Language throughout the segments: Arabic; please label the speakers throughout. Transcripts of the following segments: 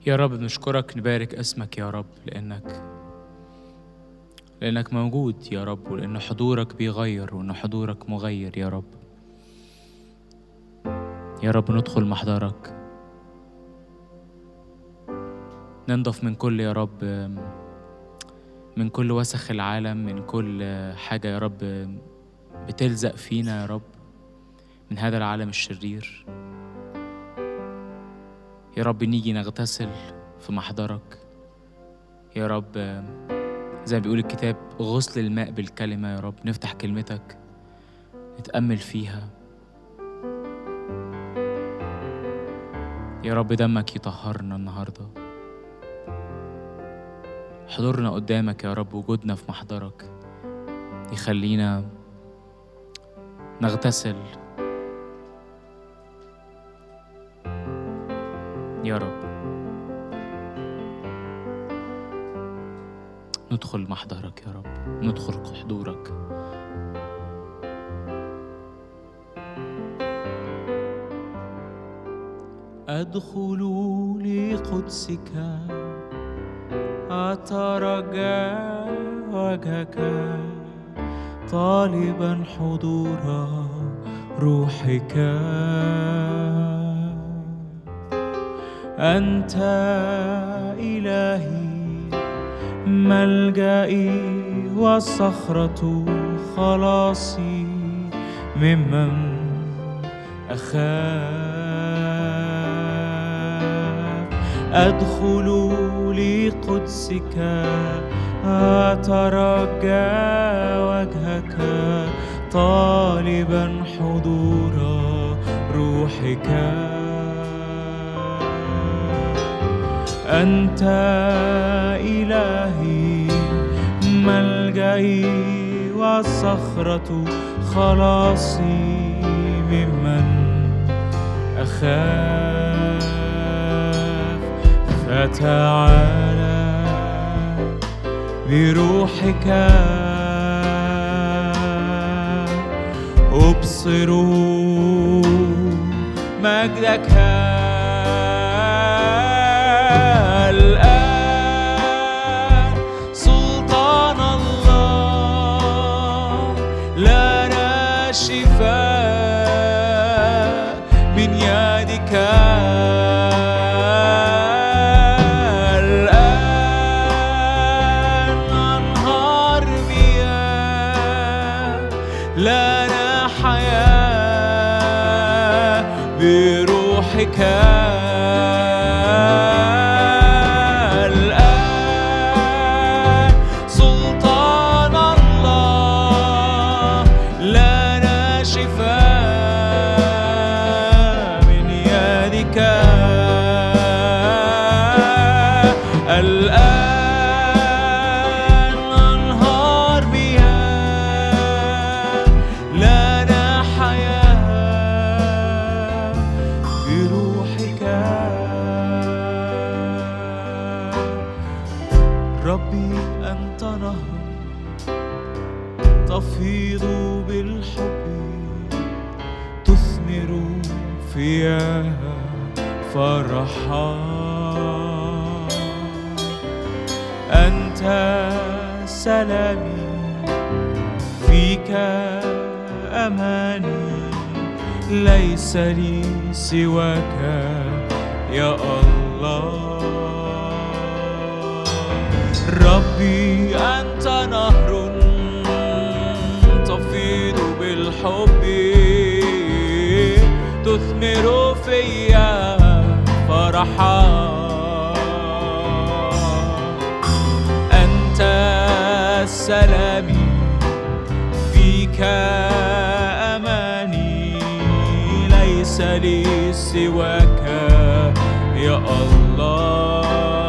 Speaker 1: يا رب نشكرك، نبارك اسمك يا رب، لأنك موجود يا رب، ولأن حضورك بيغير، وأن حضورك مغير يا رب. يا رب ندخل محضرك، ننضف من كل يا رب، من كل وسخ العالم، من كل حاجة يا رب بتلزق فينا يا رب، من هذا العالم الشرير. يا رب نيجي نغتسل في محضرك يا رب، زي ما بيقول الكتاب غسل الماء بالكلمة يا رب. نفتح كلمتك نتأمل فيها يا رب. دمك يطهرنا النهاردة، حضورنا قدامك يا رب، وجودنا في محضرك يخلينا نغتسل يا رب. ندخل محضرك يا رب، ندخل حضورك.
Speaker 2: أدخل لقدسك أترجى وجهك، طالبا حضور روحك. أنت إلهي ملجئي والصخرة، خلاصي ممن أخاف. أدخل لقدسك أترجى وجهك، طالبا حضور روحك. أنت إلهي ملجئي والصخرة، خلاصي ممن أخاف. فتعالى بروحك أبصروا مجدك الآن. سلطان الله لنا شفاء من يدك الآن. أنهار مياه لنا حياة بروحك الآن. سلطان الله لنا شفاء من يدك الآن. أنهار مياه لنا حياة بروحك. ربي أنت نهر تفيض بالحب، تثمر فيها فرحا. أنت سلامي، فيك أماني، ليس لي سواك يا الله. ربي أنت نهر تفيض بالحب، تثمر فيا فرحا. أنت سلامي، فيك أماني، ليس لي سواك يا الله.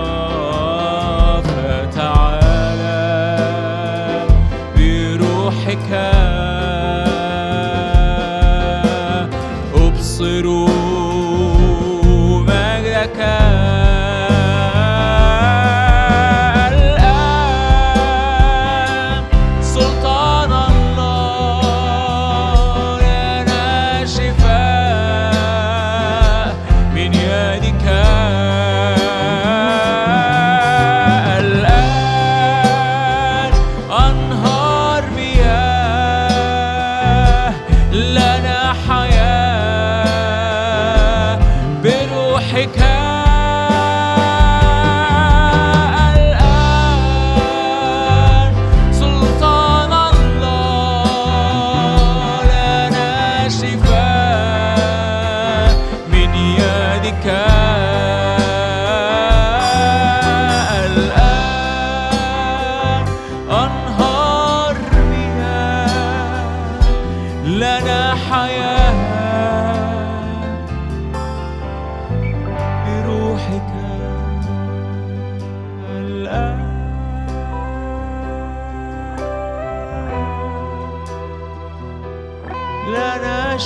Speaker 2: فتعالى بروحك أبصروا مجدك الآن. سلطان الله لنا شفاء من يدك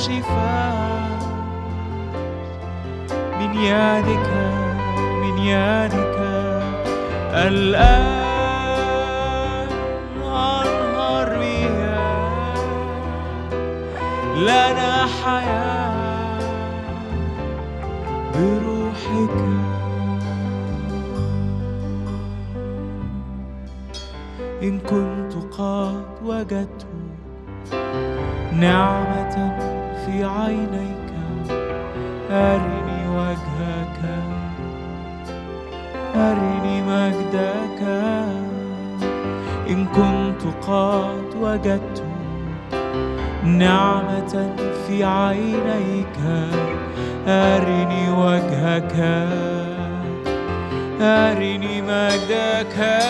Speaker 2: الشفاء من يدك من يدك الآن أنهار مياه لنا حياة بروحك إن كنت قد وجدت نعمة في عينيك أرني وجهك أرني مجدك إن كنت قد وجدت نعمة في عينيك أرني وجهك أرني مجدك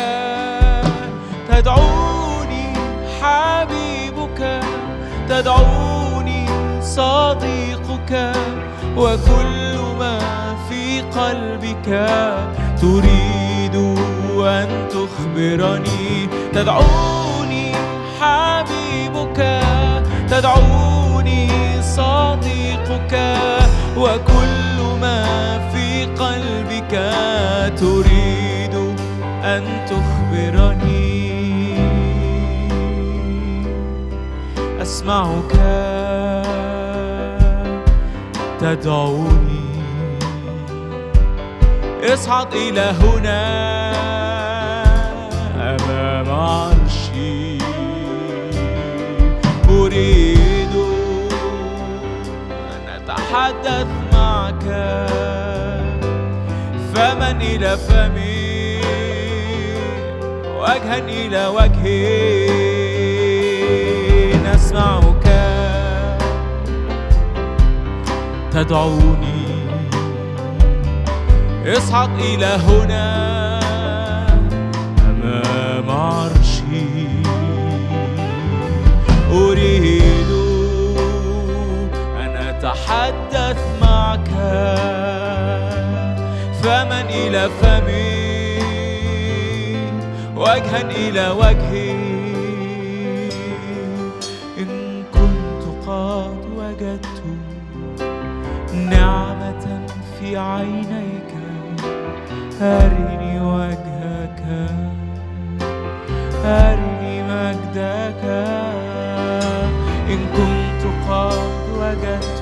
Speaker 2: تدعوني حبيبك تدعوني صديقك وكل ما في قلبك تريد أن تخبرني تدعوني حبيبك تدعوني صديقك وكل ما في قلبك تريد أن تخبرني أسمعك تدعوني اصعد إلى هنا أمام عرشي أريد أن أتحدث معك فما إلى فمي وجها إلى وجهي نسمعك تدعوني اصعد إلى هنا أمام عرشي أريد أن أتحدث معك فمن إلى فمي وجها إلى وجهي إن كنت قد وجدت نعمة في عينيك أرني وجهك أرني مجدك إن كنت قد وجدت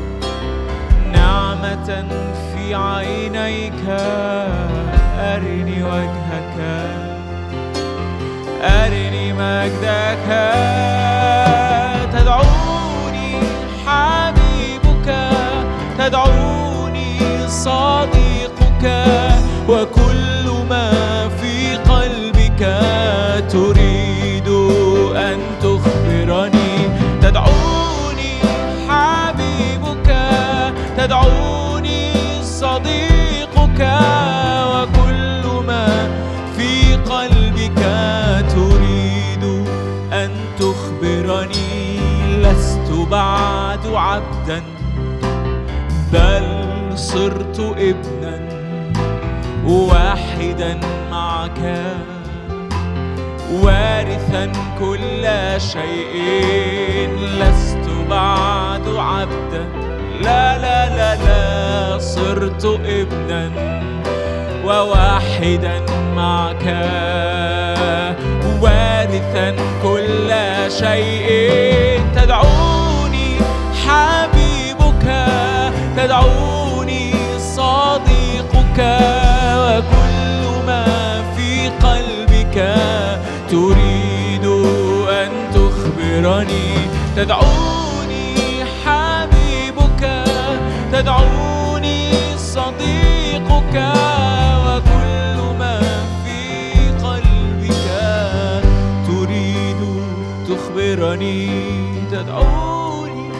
Speaker 2: نعمة في عينيك أرني وجهك أرني مجدك تدعوني حبيبك تدعوني صديقك وكل ما في قلبك تريد أن تخبرني تدعوني حبيبك تدعوني صديقك وكل ما في قلبك تريد أن تخبرني لست بعد عبدا بل صرت ابنا واحدا معك وارثا كل شيء لست بعد عبدا لا لا لا لا صرت ابنا وواحدا معك وارثا كل شيء تدعوني حبيبك تدعوني صديقك وكل ما في قلبك تريد أن تخبرني تدعوني حبيبك تدعوني صديقك وكل ما في قلبك تريد تخبرني تدعوني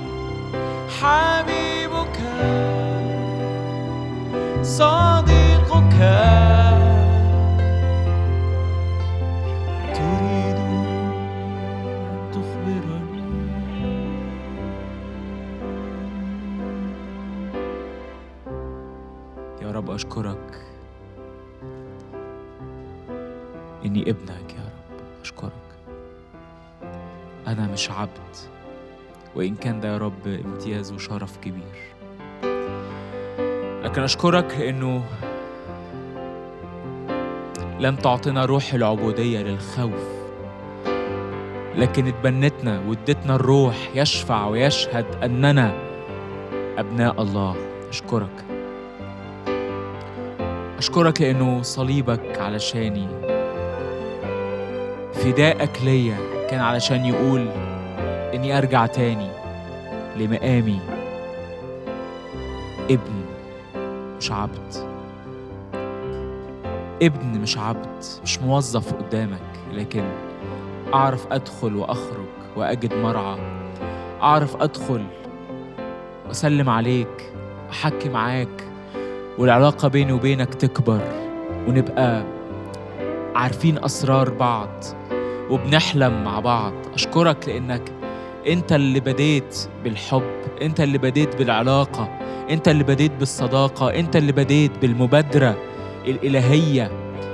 Speaker 2: حبيبك صديقك تريد أن تخبرني
Speaker 1: يا رب أشكرك إني ابنك يا رب أشكرك أنا مش عبد وإن كان ده يا رب امتياز وشرف كبير. لكن أشكرك لأنه لم تعطينا روح العبودية للخوف، لكن اتبنتنا وادتنا الروح يشفع ويشهد أننا أبناء الله. أشكرك لأنه صليبك علشاني، فدائك ليا كان علشان يقول إني أرجع تاني لمقامي ابن مش عبد، ابن مش عبد، مش موظف قدامك، لكن أعرف أدخل وأخرج وأجد مرعى، أعرف أدخل وأسلم عليك، أحكي معاك، والعلاقة بيني وبينك تكبر، ونبقى عارفين أسرار بعض وبنحلم مع بعض. أشكرك لأنك أنت اللي بديت بالحب، أنت اللي بديت بالعلاقة، أنت اللي بديت بالصداقة، أنت اللي بديت بالمبادرة الإلهية.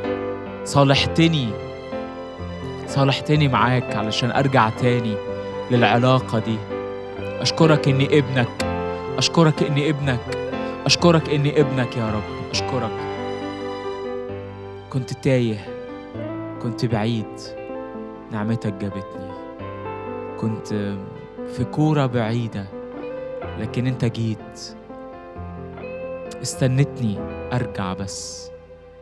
Speaker 1: صالحتني معاك علشان أرجع تاني للعلاقة دي. أشكرك إني ابنك، أشكرك إني ابنك، أشكرك إني ابنك يا رب. أشكرك كنت تايه، كنت بعيد، نعمتك جابتني، كنت في كورة بعيدة، لكن أنت جيت استنتني أرجع. بس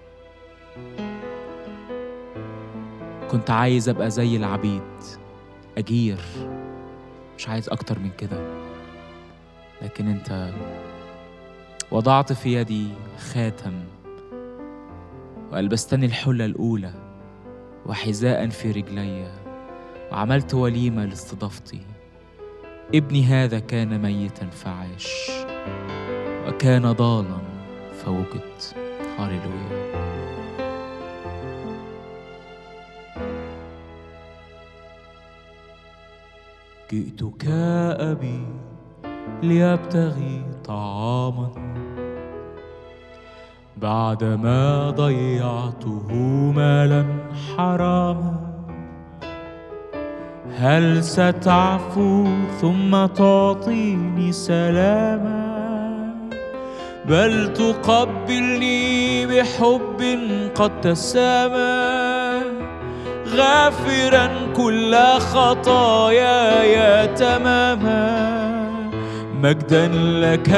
Speaker 1: كنت عايز أبقى زي العبيد، أجير، مش عايز أكتر من كده، لكن أنت وضعت في يدي خاتم وألبستني الحلة الأولى وحذاء في رجلي، وعملت وليمة لاستضافتي. ابني هذا كان ميتا فعاش، وكان ضالا فوجد. هاليلويا.
Speaker 2: جئتك أبي ليبتغي طعاما بعدما ضيعته مالا حراما. هل ستعفو ثم تعطيني سلاما، بل تقبلني بحب قد تسامى، غافرا كل خطاياي تماما. مجدا لك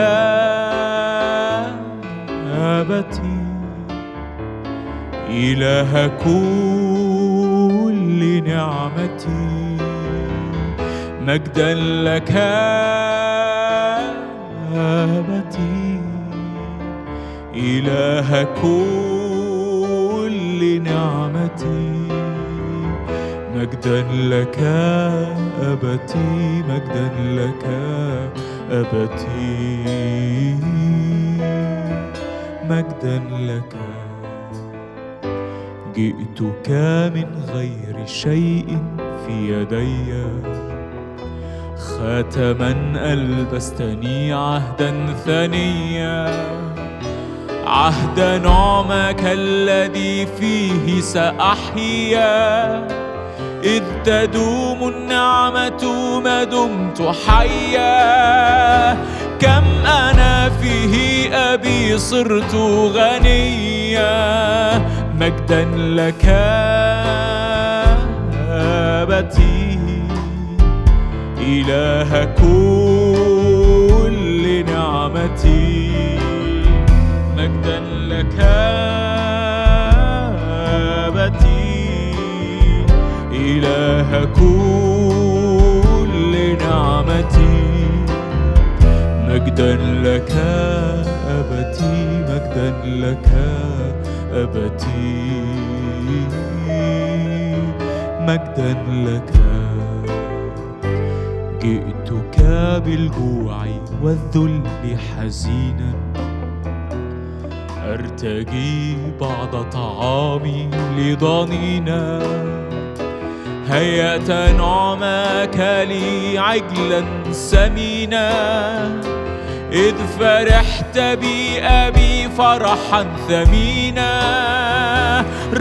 Speaker 2: أبتي إله كل نعمتي. مجدا لك أبتي إله كل نعمتي. مجدا لك أبتي، مجدا لك أبتي، مجدا لك. جئتك من غير شيء في يدي، خاتما ألبستني عهدا ثانيا، عهد نعمك الذي فيه سأحيا، إذ تدوم النعمة ما دمت حيا. كم أنا فيه أبي صرت غنيا. مجدا لك أبتي إله كل نعمتي. مجدا لك أبتي إله كل نعمتي. مجدا لك أبتي، مجدا لك أبتي، مجدا لك. جئتك بالجوع والذل حزينا، أرتجي بعض طعامي لضنينا. هيأت نعمك لي عجلا سمينا، إذ فرحت بي أبي فرحا ثمينا.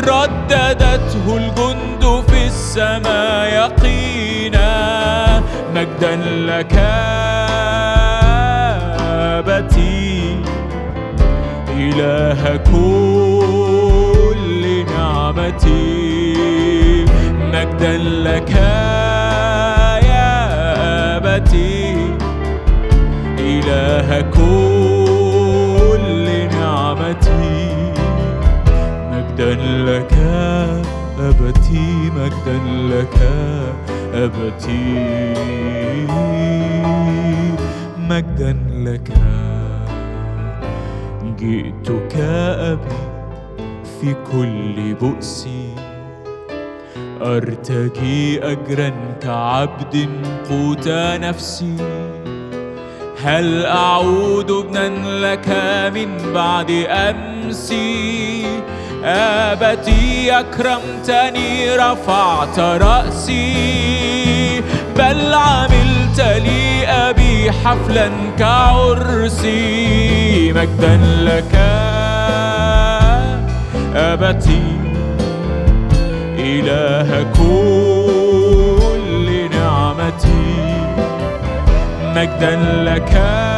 Speaker 2: رددته الجند في السماء يقينا. مجدا لك أبتي إله كل نعمتي. مجدا لك يا أبتي إله كل نعمتي. مجدا لك أبتي مجدا لك أبتي مجدا لك. جئتك أبي في كل بؤسي أرتجي أجرا كعبد قوت نفسي. هل أعود ابنا لك من بعد أمسي؟ أبتي أكرمتني رفعت رأسي، بل عملت لي أبي حفلا كعرسي. مجدا لك أبتي إله كل نعمتي. مجدا لك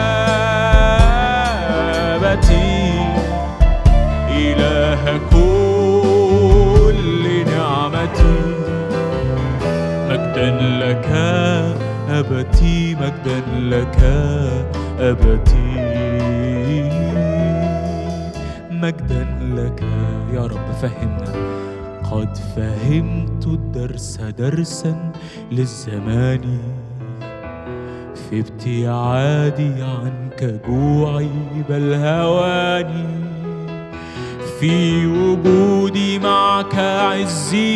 Speaker 2: أبتي إله كل نعمتي. مجدا لك أبتي مجدا لك أبتي مجدا لك. يا رب فهمنا. قد فهمت الدرس درسا للزمان، في ابتعادي عنك جوعي بل هواني. في وجودي معك عزي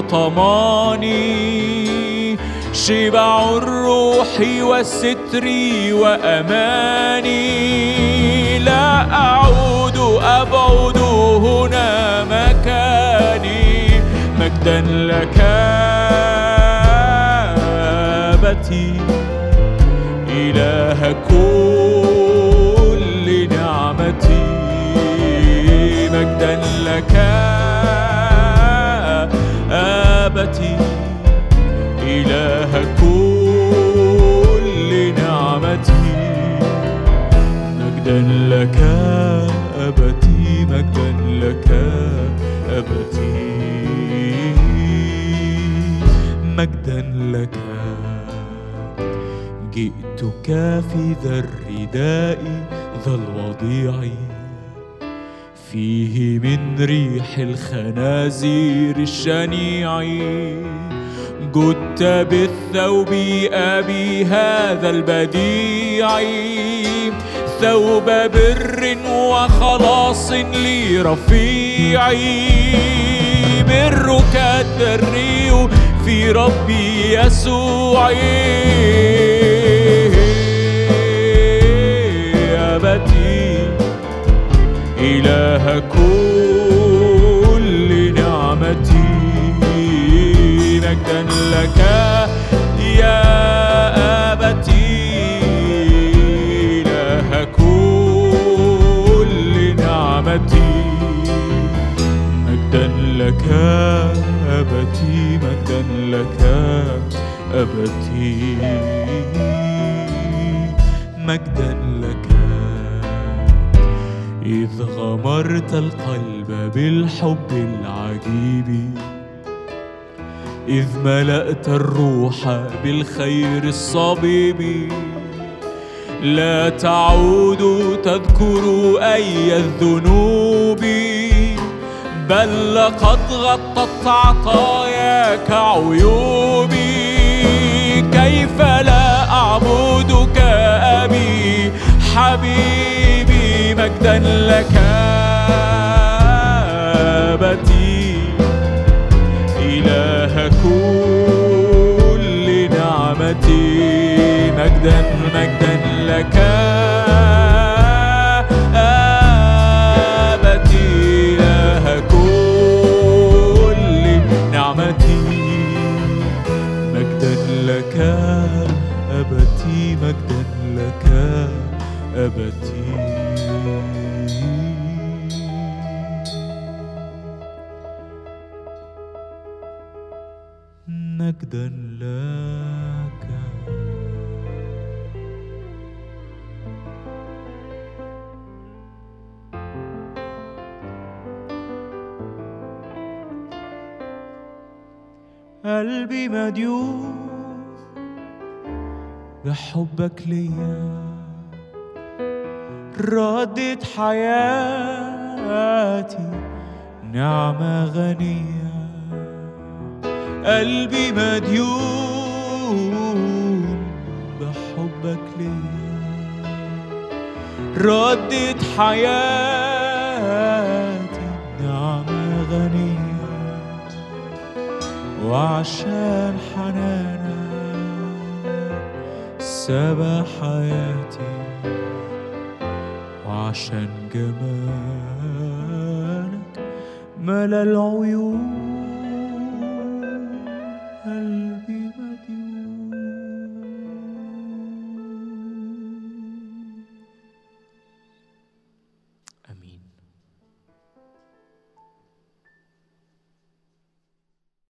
Speaker 2: وطماني، شبع الروح والستر وأماني. لا أعود أبعد هنا مكاني. مجدا لك أبتي إله كل نعمتي. مجدا لك أبتي إله كل نعمتي. مجدا لك أبتي مجدا لك أبتي مجدا لك. جئتك في ذا الرداء ذا الوضيع، فيه من ريح الخنازير الشنيع. جدت بالثوب أبي هذا البديع، ثوب بر وخلاص لرفيعي. برك الدري في ربي يسوعي. أبتي إله كل نعمتي. مجدا لك يا أبتي إله كل نعمتي. مجدا لك أبتي مجدا لك أبتي مجدا لك. إذ غمرت القلب بالحب العجيب، إذ ملأت الروح بالخير الصبيب. لا تعود تذكر أي الذنوب، بل لقد غطت عطاياك عيوبي. كيف لا أعبدك أبي حبيبي. مجدا لك أبتي إله كل نعمتي. مجدا مجدا لك أبتي إله كل نعمتي. مجدا لك أبتي مجدا لك أبتي مجدا لك. قلبي مديون بحبك ليا، ردت حياتي نعمة غنية. قلبي مديون بحبك ليا، ردت حياتي نعمة غنية. وعشان حنانك سبى حياتي، وعشان جمالك ملا العيون.